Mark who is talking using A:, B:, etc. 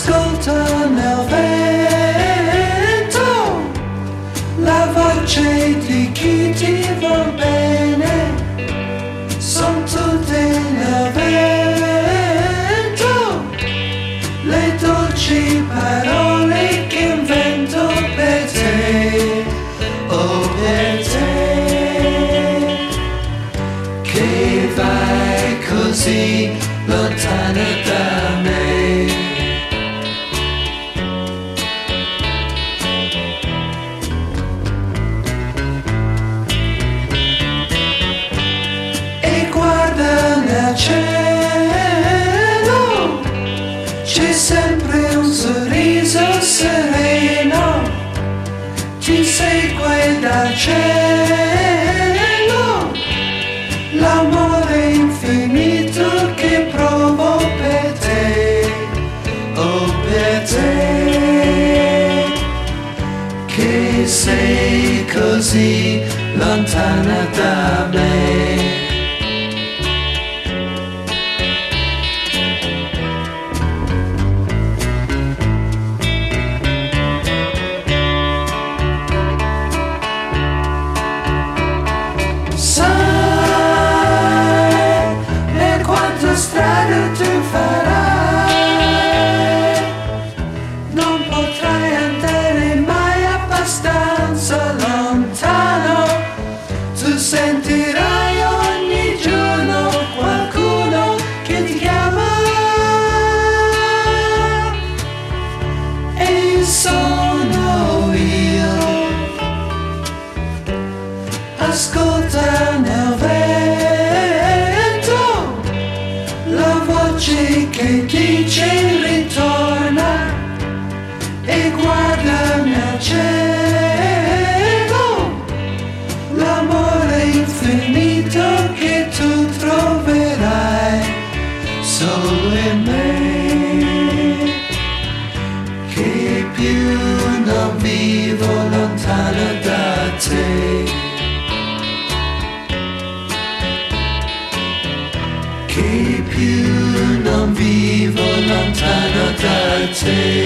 A: ascolta nel vento la voce di chi ti vuol bene, son tutte nel vento le dolci parole che invento per te, oh per te, che vai così lontana da me. E guarda nel cielo, c'è sempre un sorriso sereno, ti segue dal cielo, l'amore infinito che provo per te, oh per te, che sei così lontana da me. Strada tu farai, non potrai andare mai abbastanza lontano, tu sentirai ogni giorno qualcuno che ti chiama, e sono io, ascolta nel che dice ritorna e guarda nel cielo, l'amore infinito che tu troverai solo in me, che più non vivo lontana da te, che più non vivo lontano da te.